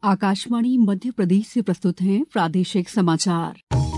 आकाशवाणी मध्य प्रदेश से प्रस्तुत हैं प्रादेशिक समाचार।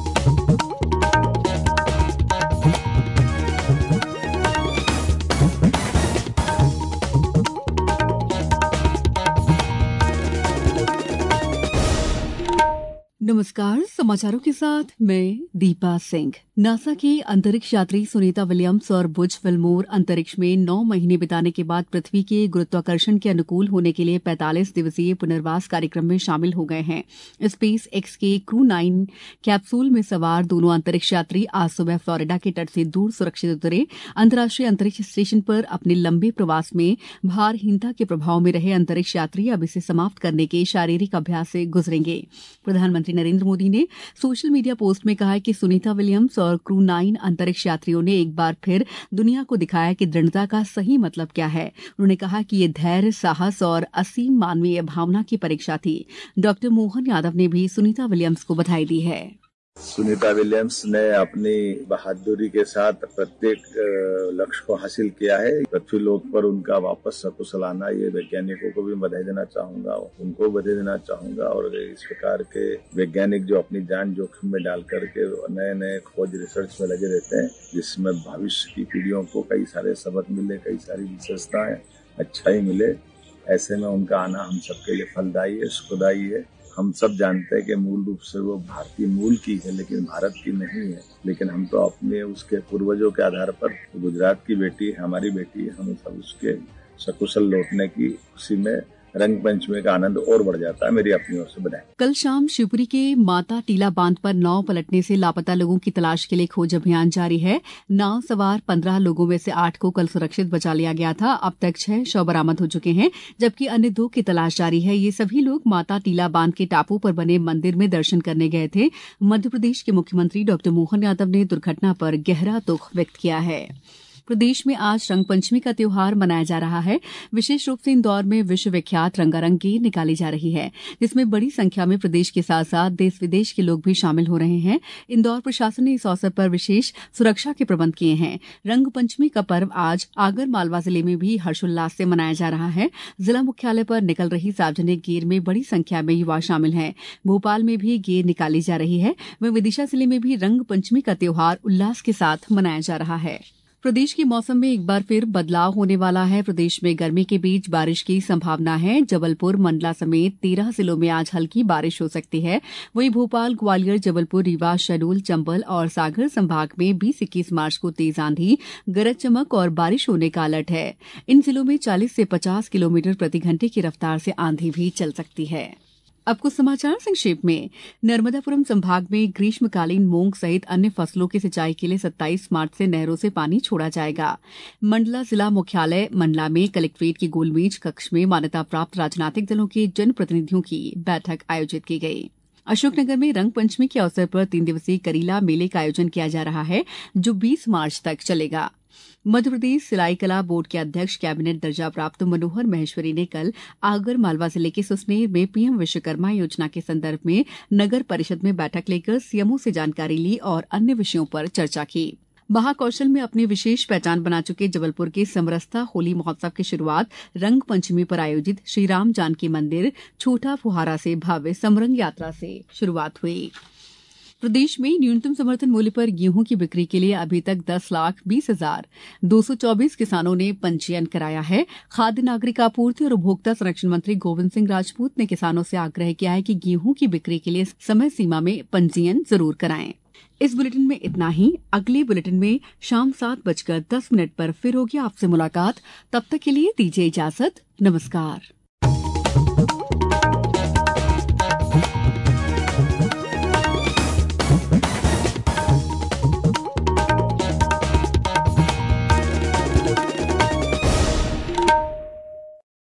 नमस्कार, समाचारों के साथ मैं दीपा सिंह। नासा के अंतरिक्ष यात्री सुनीता विलियम्स और बुज विल्मोर अंतरिक्ष में 9 महीने बिताने के बाद पृथ्वी के गुरुत्वाकर्षण के अनुकूल होने के लिए 45 दिवसीय पुनर्वास कार्यक्रम में शामिल हो गए हैं। स्पेस एक्स के क्रू 9 कैप्सूल में सवार दोनों अंतरिक्ष यात्री आज सुबह फ्लोरिडा के तट से दूर सुरक्षित उतरे। अंतर्राष्ट्रीय अंतरिक्ष स्टेशन पर अपने लंबे प्रवास में भारहीनता के प्रभाव में रहे अंतरिक्ष यात्री अब इसे समाप्त करने के शारीरिक अभ्यास से गुजरेंगे। प्रधानमंत्री नरेंद्र मोदी ने सोशल मीडिया पोस्ट में कहा है कि सुनीता विलियम्स और क्रू 9 अंतरिक्ष यात्रियों ने एक बार फिर दुनिया को दिखाया कि दृढ़ता का सही मतलब क्या है। उन्होंने कहा कि ये धैर्य, साहस और असीम मानवीय भावना की परीक्षा थी। डॉक्टर मोहन यादव ने भी सुनीता विलियम्स को बधाई दी है। सुनीता विलियम्स ने अपनी बहादुरी के साथ प्रत्येक लक्ष्य को हासिल किया है। पृथ्वी लोक पर उनका वापस सकुशल आना, ये वैज्ञानिकों को भी बधाई देना चाहूंगा, उनको बधाई देना चाहूंगा। और इस प्रकार के वैज्ञानिक जो अपनी जान जोखिम में डाल करके नए नए खोज रिसर्च में लगे रहते हैं, जिसमें भविष्य की पीढ़ियों को कई सारे सबक मिले, कई सारी विशेषताएं, अच्छाई मिले, ऐसे में उनका आना हम सबके लिए फलदायी है, सुखदायी है। हम सब जानते हैं कि मूल रूप से वो भारतीय मूल की है, लेकिन भारत की नहीं है। लेकिन हम तो अपने उसके पूर्वजों के आधार पर, गुजरात की बेटी है, हमारी बेटी है, हम सब उसके सकुशल लौटने की खुशी में रंग पंचमी का आनंद और बढ़ जाता है। मेरी अपनी ओर से बधाई। कल शाम शिवपुरी के माता टीला बांध पर नाव पलटने से लापता लोगों की तलाश के लिए खोज अभियान जारी है। नाव सवार 15 लोगों में से 8 को कल सुरक्षित बचा लिया गया था। अब तक 6 शव बरामद हो चुके हैं, जबकि अन्य 2 की तलाश जारी है। ये सभी लोग माता टीला बांध के टापू पर बने मंदिर में दर्शन करने गए थे। मध्य प्रदेश के मुख्यमंत्री डॉक्टर मोहन यादव ने दुर्घटना पर गहरा दुख व्यक्त किया है। प्रदेश में आज रंग पंचमी का त्योहार मनाया जा रहा है। विशेष रूप से इंदौर में विश्व विख्यात रंगारंग गेर निकाली जा रही है, जिसमें बड़ी संख्या में प्रदेश के साथ साथ देश विदेश के लोग भी शामिल हो रहे हैं। इंदौर प्रशासन ने इस अवसर पर विशेष सुरक्षा के प्रबंध किए हैं। रंग पंचमी का पर्व आज आगर मालवा जिले में भी हर्षोल्लास से मनाया जा रहा है। जिला मुख्यालय पर निकल रही सार्वजनिक गेर में बड़ी संख्या में युवा शामिल हैं। भोपाल में भी गेर निकाली जा रही है। वहीं विदिशा जिले में भी रंग पंचमी का त्योहार उल्लास के साथ मनाया जा रहा है। प्रदेश के मौसम में एक बार फिर बदलाव होने वाला है। प्रदेश में गर्मी के बीच बारिश की संभावना है। जबलपुर, मंडला समेत 13 जिलों में आज हल्की बारिश हो सकती है। वहीं भोपाल, ग्वालियर, जबलपुर, रीवा, शहडोल, चंबल और सागर संभाग में 20-21 मार्च को तेज आंधी, गरज चमक और बारिश होने का अलर्ट है। इन जिलों में 40 से 50 किलोमीटर प्रति घंटे की रफ्तार से आंधी भी चल सकती है। अब कुछ समाचार संक्षेप में। नर्मदापुरम संभाग में ग्रीष्मकालीन मूंग सहित अन्य फसलों की सिंचाई के लिए 27 मार्च से नहरों से पानी छोड़ा जाएगा। मंडला जिला मुख्यालय मंडला में कलेक्ट्रेट की गोलमेज कक्ष में मान्यता प्राप्त राजनीतिक दलों के जनप्रतिनिधियों की बैठक आयोजित की गई। अशोकनगर में रंग पंचमी के अवसर पर 3 दिवसीय करीला मेले का आयोजन किया जा रहा है, जो 20 मार्च तक चलेगा। मध्य प्रदेश सिलाई कला बोर्ड के अध्यक्ष कैबिनेट दर्जा प्राप्त मनोहर महेश्वरी ने कल आगर मालवा जिले के सुसनेर में पीएम विश्वकर्मा योजना के संदर्भ में नगर परिषद में बैठक लेकर सीएमओ से जानकारी ली और अन्य विषयों पर चर्चा की। महाकौशल में अपनी विशेष पहचान बना चुके जबलपुर के समरसता होली महोत्सव की शुरुआत रंग पंचमी पर आयोजित श्री राम जानकी मंदिर छोटा फुहारा से भव्य समरंग यात्रा से शुरुआत हुई। प्रदेश में न्यूनतम समर्थन मूल्य पर गेहूं की बिक्री के लिए अभी तक 10,20,224 किसानों ने पंजीयन कराया है। खाद्य नागरिक आपूर्ति और उपभोक्ता संरक्षण मंत्री गोविंद सिंह राजपूत ने किसानों से आग्रह किया है कि गेहूं की बिक्री के लिए समय सीमा में पंजीयन जरूर कराएं। इस बुलेटिन में इतना ही। अगले बुलेटिन में शाम 7:10 पर फिर होगी आपसे मुलाकात। तब तक के लिए दीजिए इजाजत। नमस्कार।